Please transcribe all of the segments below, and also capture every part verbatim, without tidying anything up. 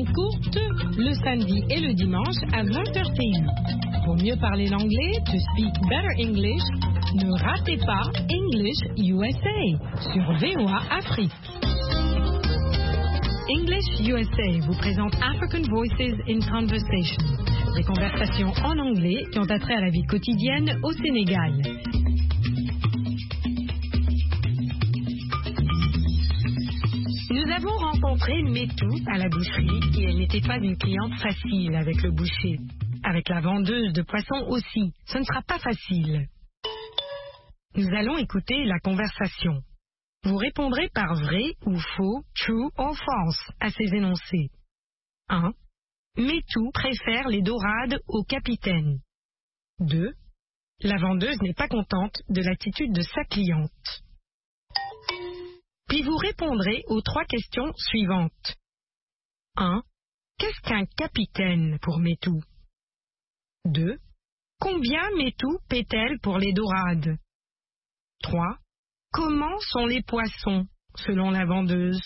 courtes le samedi et le dimanche à vingt heures T U. Pour mieux parler l'anglais, to speak better English, ne ratez pas English U S A sur V O A Afrique. English U S A vous présente African Voices in Conversation, des conversations en anglais qui ont attrait à la vie quotidienne au Sénégal. Nous avons rencontré Métou à la boucherie et elle n'était pas une cliente facile avec le boucher. Avec la vendeuse de poissons aussi, ce ne sera pas facile. Nous allons écouter la conversation. Vous répondrez par vrai ou faux, true or false à ces énoncés. un. Métou préfère les dorades au capitaine. deux. La vendeuse n'est pas contente de l'attitude de sa cliente. Puis vous répondrez aux trois questions suivantes. un. Qu'est-ce qu'un capitaine pour Métou? deux. Combien Métou paie-t-elle pour les dorades? trois. Comment sont les poissons, selon la vendeuse?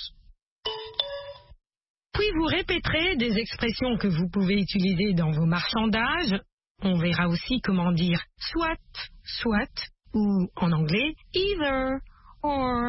Puis vous répéterez des expressions que vous pouvez utiliser dans vos marchandages. On verra aussi comment dire soit, soit, ou en anglais either, or.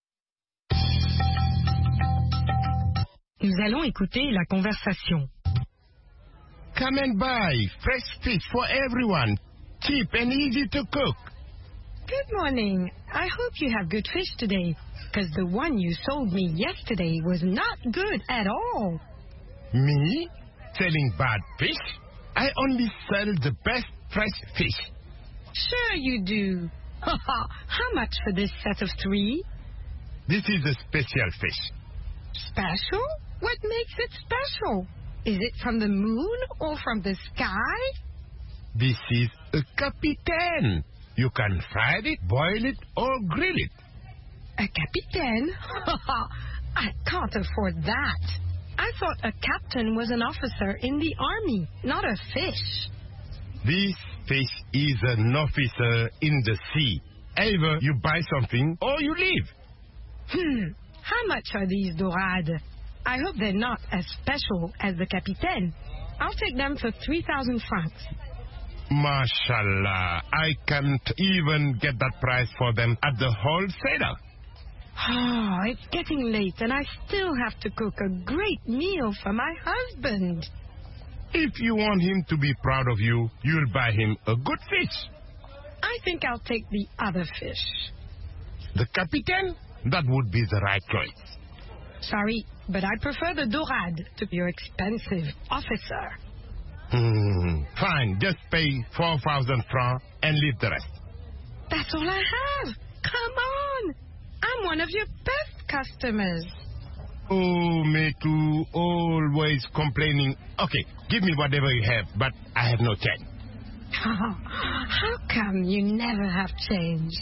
Nous allons écouter la conversation. Come and buy fresh fish for everyone, cheap and easy to cook. Good morning. I hope you have good fish today, because the one you sold me yesterday was not good at all. Me? Selling bad fish? I only sell the best fresh fish. Sure you do. How much for this set of three? This is a special fish. Special? What makes it special? Is it from the moon or from the sky? This is a capitaine. You can fry it, boil it, or grill it. A capitaine? I can't afford that. I thought a captain was an officer in the army, not a fish. This fish is an officer in the sea. Either you buy something or you leave. Hmm. How much are these dorades? I hope they're not as special as the capitaine. I'll take them for three thousand francs. Mashallah, I can't even get that price for them at the wholesaler. Oh, it's getting late and I still have to cook a great meal for my husband. If you want him to be proud of you, you'll buy him a good fish. I think I'll take the other fish. The capitaine? That would be the right choice. Sorry, but I prefer the dorade to your expensive officer. Hmm, fine, just pay four thousand francs and leave the rest. That's all I have. Come on. I'm one of your best customers. Oh, Métou, always complaining. Okay, give me whatever you have, but I have no change. How come you never have change?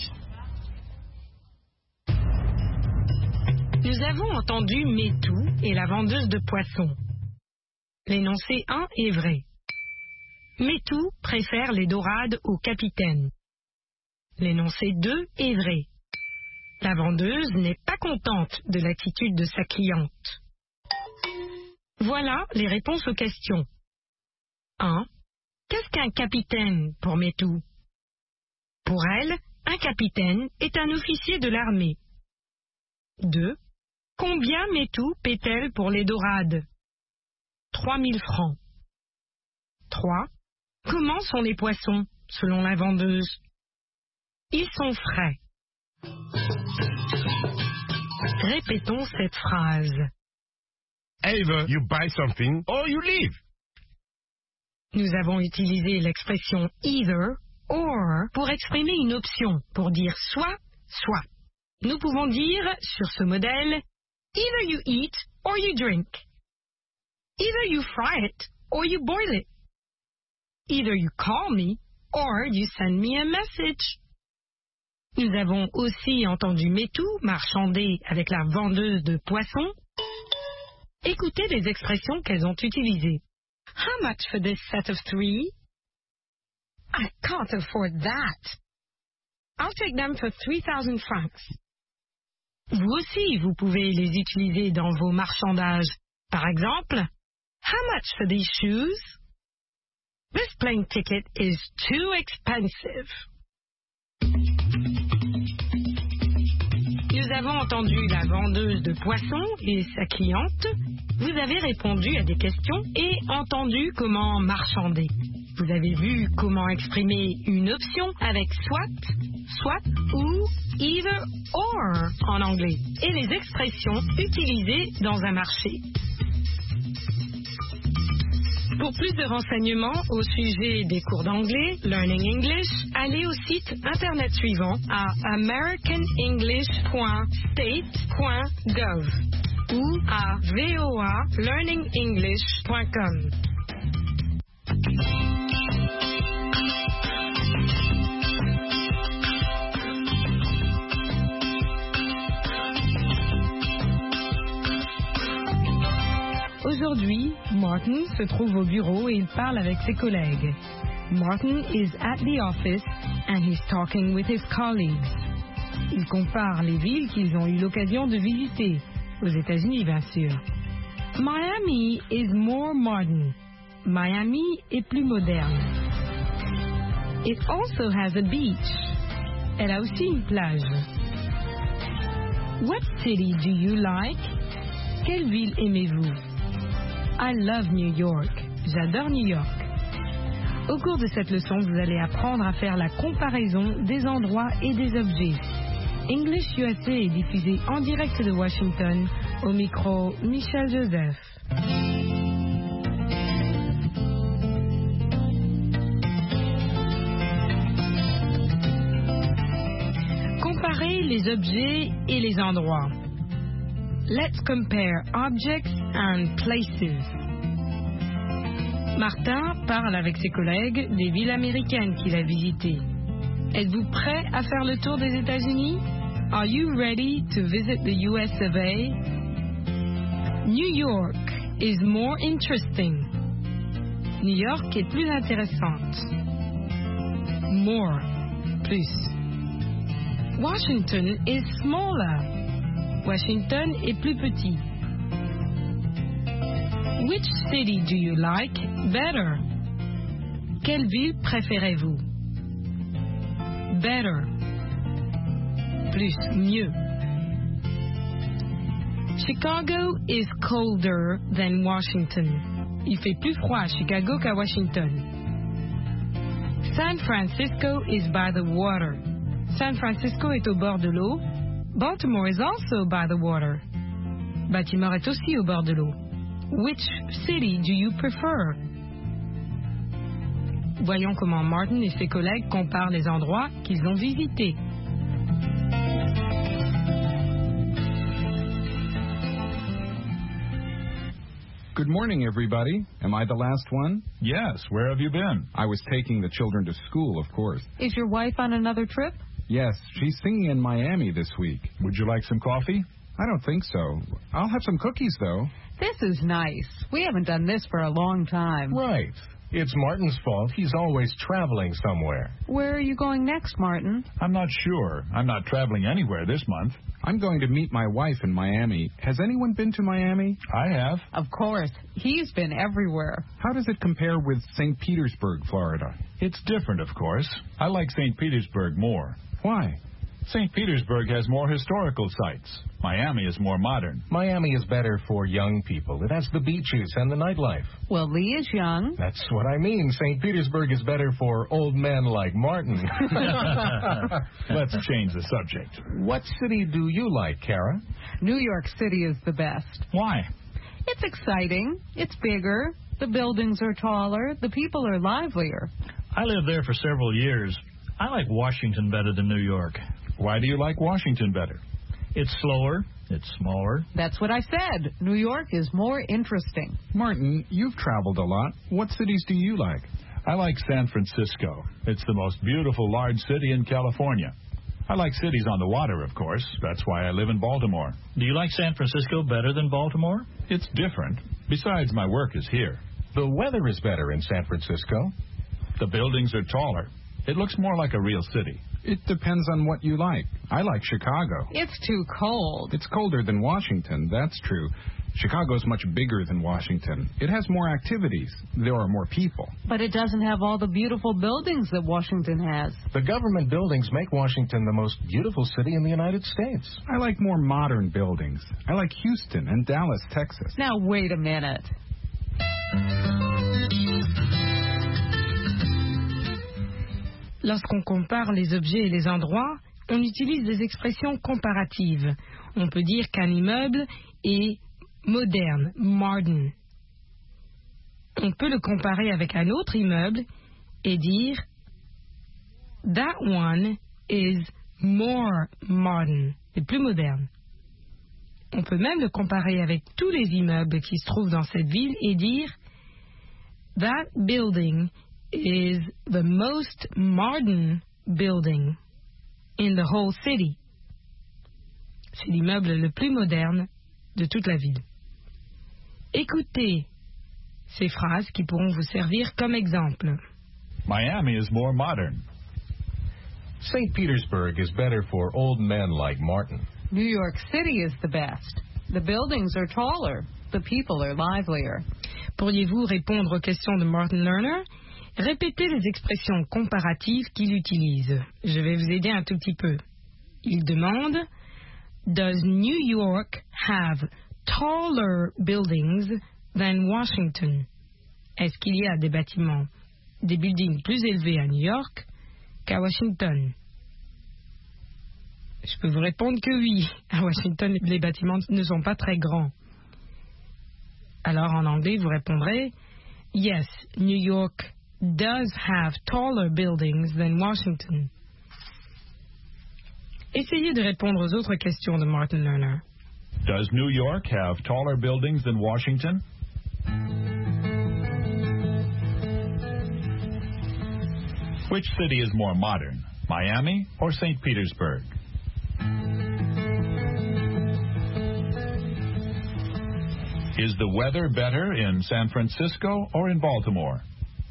Nous avons entendu Métou et la vendeuse de poissons. L'énoncé un est vrai. Métou préfère les dorades au capitaine. L'énoncé deux est vrai. La vendeuse n'est pas contente de l'attitude de sa cliente. Voilà les réponses aux questions. un. Qu'est-ce qu'un capitaine pour Métou? Pour elle, un capitaine est un officier de l'armée. deux. Combien Métou paie-t-elle pour les dorades? trois mille francs. trois. Comment sont les poissons, selon la vendeuse? Ils sont frais. Répétons cette phrase. Either you buy something or you leave. Nous avons utilisé l'expression either, or pour exprimer une option, pour dire soit, soit. Nous pouvons dire, sur ce modèle, either you eat or you drink. Either you fry it or you boil it. Either you call me or you send me a message. Nous avons aussi entendu Métou marchander avec la vendeuse de poissons. Écoutez les expressions qu'elles ont utilisées. How much for this set of three? I can't afford that. I'll take them for three thousand francs. Vous aussi, vous pouvez les utiliser dans vos marchandages. Par exemple, How much for these shoes? This plane ticket is too expensive. Nous avons entendu la vendeuse de poissons et sa cliente. Vous avez répondu à des questions et entendu comment marchander. Vous avez vu comment exprimer une option avec soit, soit ou either or en anglais et les expressions utilisées dans un marché. Pour plus de renseignements au sujet des cours d'anglais, Learning English, allez au site internet suivant à american english point state point gov ou à voa learning english point com. Aujourd'hui, Martin se trouve au bureau et il parle avec ses collègues. Martin is at the office and he's talking with his colleagues. Il compare les villes qu'ils ont eu l'occasion de visiter, aux États-Unis bien sûr. Miami is more modern. Miami est plus moderne. It also has a beach. Elle a aussi une plage. What city do you like? Quelle ville aimez-vous? I love New York. J'adore New York. Au cours de cette leçon, vous allez apprendre à faire la comparaison des endroits et des objets. English U S A est diffusé en direct de Washington, au micro Michel Joseph. Comparer les objets et les endroits. Let's compare objects and places. Martin parle avec ses collègues des villes américaines qu'il a visitées. Êtes-vous prêt à faire le tour des États-Unis? Are you ready to visit the U S of A? New York is more interesting. New York est plus intéressante. More, plus. Washington is smaller. Washington est plus petit. Which city do you like better? Quelle ville préférez-vous? Better. Plus, mieux. Chicago is colder than Washington. Il fait plus froid à Chicago qu'à Washington. San Francisco is by the water. San Francisco est au bord de l'eau. Baltimore is also by the water. Baltimore est aussi au bord de l'eau. Which city do you prefer? Voyons comment Martin et ses collègues comparent les endroits qu'ils ont visités. Good morning, everybody. Am I the last one? Yes. Where have you been? I was taking the children to school, of course. Is your wife on another trip? Yes, she's singing in Miami this week. Would you like some coffee? I don't think so. I'll have some cookies, though. This is nice. We haven't done this for a long time. Right. It's Martin's fault. He's always traveling somewhere. Where are you going next, Martin? I'm not sure. I'm not traveling anywhere this month. I'm going to meet my wife in Miami. Has anyone been to Miami? I have. Of course. He's been everywhere. How does it compare with Saint Petersburg, Florida? It's different, of course. I like Saint Petersburg more. Why? Saint Petersburg has more historical sites. Miami is more modern. Miami is better for young people. It has the beaches and the nightlife. Well, Lee is young. That's what I mean. Saint Petersburg is better for old men like Martin. Let's change the subject. What city do you like, Kara? New York City is the best. Why? It's exciting. It's bigger. The buildings are taller. The people are livelier. I lived there for several years. I like Washington better than New York. Why do you like Washington better? It's slower. It's smaller. That's what I said. New York is more interesting. Martin, you've traveled a lot. What cities do you like? I like San Francisco. It's the most beautiful large city in California. I like cities on the water, of course. That's why I live in Baltimore. Do you like San Francisco better than Baltimore? It's different. Besides, my work is here. The weather is better in San Francisco. The buildings are taller. It looks more like a real city. It depends on what you like. I like Chicago. It's too cold. It's colder than Washington, that's true. Chicago's much bigger than Washington. It has more activities. There are more people. But it doesn't have all the beautiful buildings that Washington has. The government buildings make Washington the most beautiful city in the United States. I like more modern buildings. I like Houston and Dallas, Texas. Now, wait a minute. Lorsqu'on compare les objets et les endroits, on utilise des expressions comparatives. On peut dire qu'un immeuble est moderne, modern. On peut le comparer avec un autre immeuble et dire that one is more modern, est plus moderne. On peut même le comparer avec tous les immeubles qui se trouvent dans cette ville et dire that building is the most modern building in the whole city. C'est l'immeuble le plus moderne de toute la ville. Écoutez ces phrases qui pourront vous servir comme exemple. Miami is more modern. Saint Petersburg is better for old men like Martin. New York City is the best. The buildings are taller. The people are livelier. Pourriez-vous répondre aux questions de Martin Lerner? Répétez les expressions comparatives qu'il utilise. Je vais vous aider un tout petit peu. Il demande Does New York have taller buildings than Washington? Est-ce qu'il y a des bâtiments, des buildings plus élevés à New York qu'à Washington? Je peux vous répondre que oui. À Washington, les bâtiments ne sont pas très grands. Alors en anglais, vous répondrez Yes, New York does have taller buildings than Washington. Essayez de répondre aux autres questions de Martin Lerner. Does New York have taller buildings than Washington? Which city is more modern, Miami or Saint Petersburg? Is the weather better in San Francisco or in Baltimore?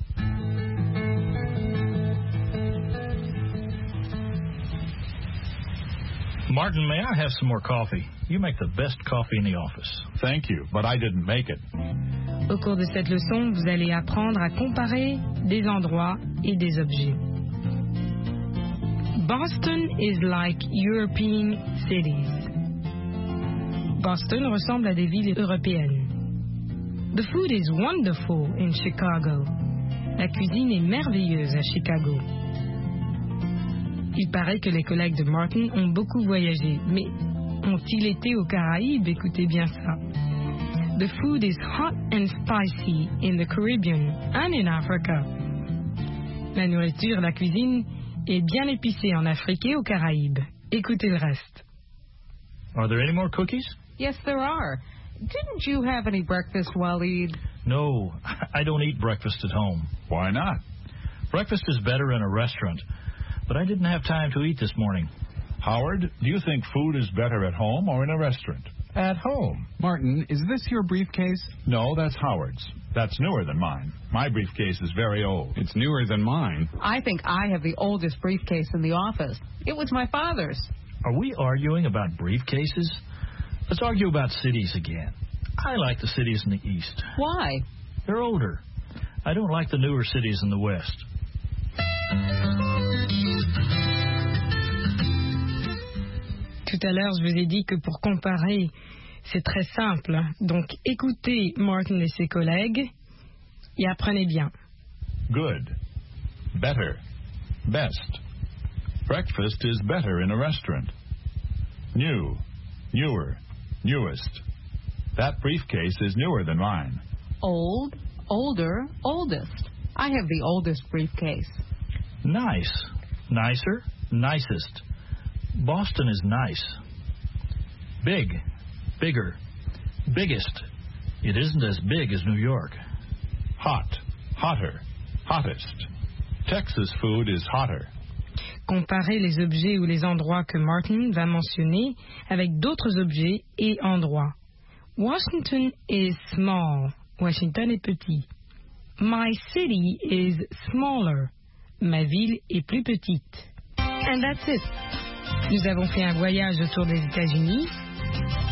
Martin, may I have some more coffee? You make the best coffee in the office. Thank you, but I didn't make it. Au cours de cette leçon, vous allez apprendre à comparer des endroits et des objets. Boston is like European cities. Boston ressemble à des villes européennes. The food is wonderful in Chicago. La cuisine est merveilleuse à Chicago. Il paraît que les collègues de Martin ont beaucoup voyagé, mais ont-ils été aux Caraïbes? Écoutez bien ça. The food is hot and spicy in the Caribbean and in Africa. La nourriture, la cuisine est bien épicée en Afrique et aux Caraïbes. Écoutez le reste. Are there any more cookies? Yes, there are. Didn't you have any breakfast, Waleed? No, I don't eat breakfast at home. Why not? Breakfast is better in a restaurant, but I didn't have time to eat this morning. Howard, do you think food is better at home or in a restaurant? At home. Martin, is this your briefcase? No, that's Howard's. That's newer than mine. My briefcase is very old. It's newer than mine. I think I have the oldest briefcase in the office. It was my father's. Are we arguing about briefcases? Let's argue about cities again. I like the cities in the East. Why? They're older. I don't like the newer cities in the West. Tout à l'heure, je vous ai dit que pour comparer, c'est très simple. Donc, écoutez Martin et ses collègues et apprenez bien. Good. Better. Best. Breakfast is better in a restaurant. New. Newer. Newest. That briefcase is newer than mine. Old, older, oldest. I have the oldest briefcase. Nice. Nicer. Nicest. Boston is nice. Big. Bigger. Biggest. It isn't as big as New York. Hot. Hotter. Hottest. Texas food is hotter. Comparez les objets ou les endroits que Martin va mentionner avec d'autres objets et endroits. Washington is small. Washington est petit. My city is smaller. Ma ville est plus petite. And that's it. Nous avons fait un voyage autour des États-Unis.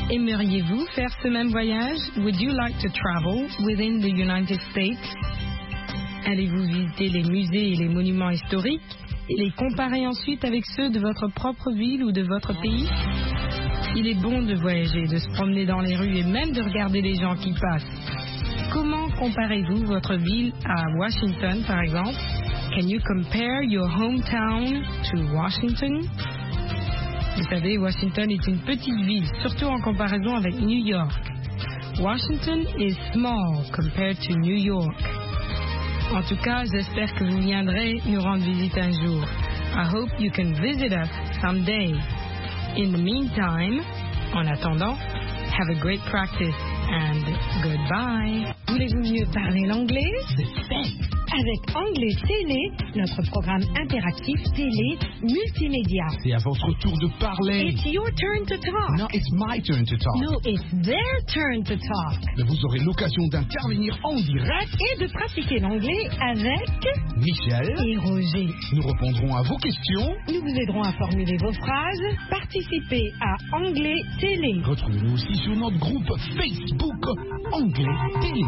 Aimeriez-vous faire ce même voyage? Would you like to travel within the United States? Allez-vous visiter les musées et les monuments historiques et les comparer ensuite avec ceux de votre propre ville ou de votre pays? Il est bon de voyager, de se promener dans les rues et même de regarder les gens qui passent. Comment comparez-vous votre ville à Washington, par exemple? Can you compare your hometown to Washington? Vous savez, Washington est une petite ville, surtout en comparaison avec New York. Washington is small compared to New York. En tout cas, j'espère que vous viendrez nous rendre visite un jour. I hope you can visit us someday. In the meantime, en attendant, have a great practice and goodbye. Voulez-vous mieux parler l'anglais? C'est fait. Avec Anglais Télé, notre programme interactif télé multimédia. C'est à votre tour de parler. It's your turn to talk. No, it's my turn to talk. No, it's their turn to talk. Mais vous aurez l'occasion d'intervenir en direct et de pratiquer l'anglais avec Michel et Roger. Nous répondrons à vos questions. Nous vous aiderons à formuler vos phrases. Participez à Anglais Télé. Retrouvez-nous aussi sur notre groupe Facebook Anglais Télé.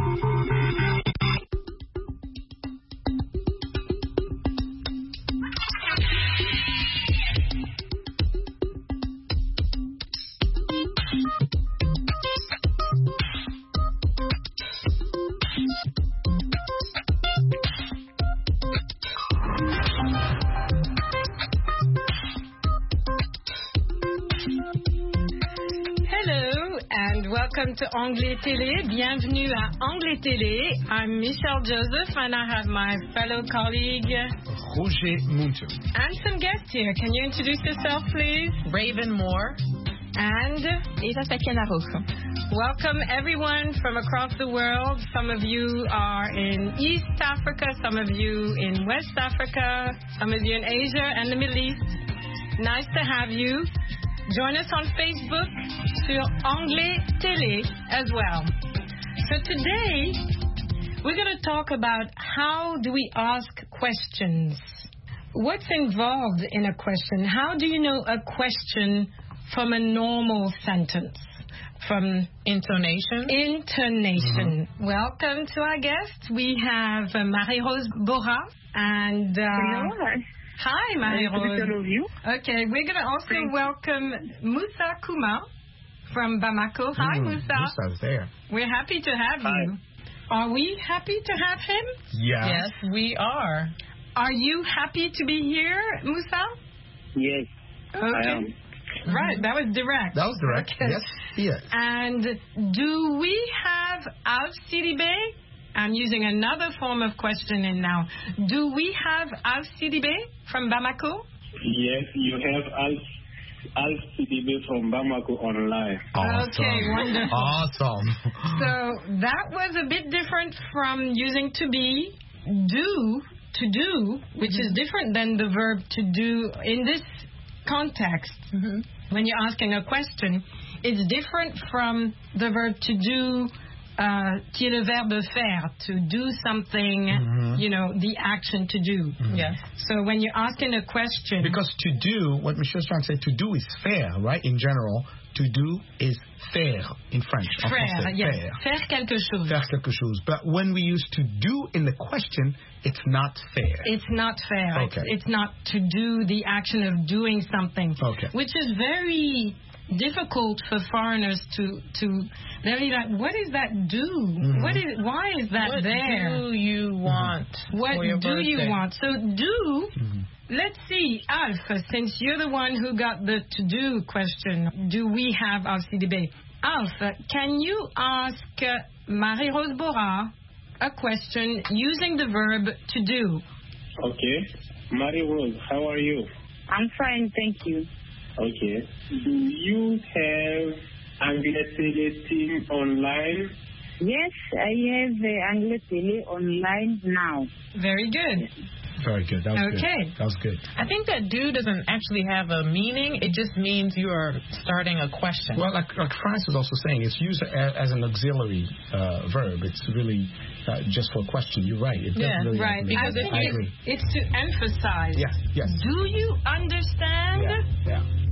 Welcome to Anglais Télé. Bienvenue à Anglais Télé. I'm Michelle Joseph and I have my fellow colleague Roger Munter. And some guests here. Can you introduce yourself, please? Raven Moore. And Eva Pequena Rojo. Welcome everyone from across the world. Some of you are in East Africa, some of you in West Africa, some of you in Asia and the Middle East. Nice to have you. Join us on Facebook sur Anglais Télé as well. So today, we're going to talk about how do we ask questions. What's involved in a question? How do you know a question from a normal sentence? From intonation? Intonation. Mm-hmm. Welcome to our guests. We have uh, Marie-Rose Bora and... Uh, Hello. Hi, Marie-Rose. Nice Okay, we're going to also Thanks. welcome Moussa Kouma from Bamako. Hi, mm, Moussa. Moussa's there. We're happy to have Hi. you. Are we happy to have him? Yeah. Yes, we are. Are you happy to be here, Moussa? Yes, Okay. I am. Right, that was direct. That was direct. Okay. Yes, yes. And do we have Alf Sidibé? I'm using another form of questioning now. Do we have Alf Sidibé from Bamako? Yes, you have Alf, Alf C D B from Bamako online. Awesome. Okay, wonderful. Awesome. So that was a bit different from using to be, do, to do, which is different than the verb to do in this context. Mm-hmm. When you're asking a question, it's different from the verb to do, uh, qui est le verbe faire, to do something, Mm-hmm. you know, the action to do. Mm-hmm. Yes. So when you're asking a question... Because to do, what Michelle's trying to say, to do is faire, right? In general, to do is faire in French. en Faire, français, yes. faire. Faire quelque chose. Faire quelque chose. But when we use to do in the question, it's not fair. It's not fair. Okay. It's, it's not to do the action of doing something. Okay. Which is very difficult for foreigners to to they'll be like, what is that do? Mm-hmm. What is why is that What there? do you want? What for your do you birthday? want? So do Mm-hmm. let's see, Alf, since you're the one who got the to do question, do we have Alf Sidibé? Alf, can you ask uh, Marie-Rose Bora a question using the verb to do? Okay. Marie Rose, how are you? I'm fine, thank you. Okay. Do you have Anglais Télé team online? Yes, I have uh, Anglais Télé online now. Very good. Very good. That was Okay. good. That was good. I think that do doesn't actually have a meaning. It just means you are starting a question. Well, like, like France was also saying, it's used as, as an auxiliary uh, verb. It's really uh, just for a question. You're right. It Yeah, doesn't really Right, have a meaning. because I it's, agree. it's to emphasize. Yes, yes. Do you understand? Yeah, yeah.